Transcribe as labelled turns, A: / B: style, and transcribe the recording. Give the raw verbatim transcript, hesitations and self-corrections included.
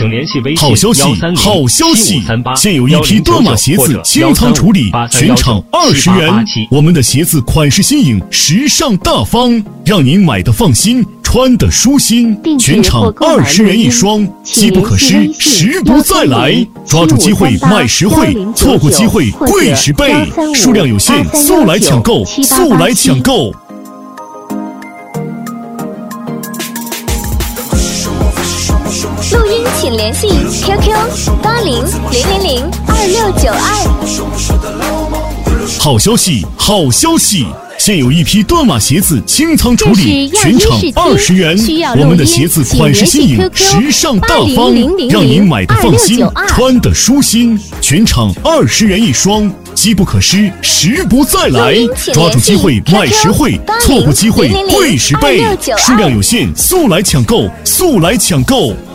A: 请联系微信
B: 好消息，好消息！现有一批断码鞋子清仓处理，全场二十元。我们的鞋子款式新颖，时尚大方，让您买的放心，穿的舒心。全场二十元一双，机不可失，时不再来。抓住机会买实惠，错过机会贵十倍。数量有限，速来抢购，速来抢购！
C: 录音请联系 Q Q 八零零零零二六九二。
B: 好消息，好消息！现有一批断码鞋子清仓处理，全场二十元。我们的鞋子款式新颖，时尚大方，让您买的放心，穿的舒心。全场二十元一双，机不可失，时不再来。抓住机会买实惠，错过机会贵十倍。数量有限，速来抢购，速来抢购！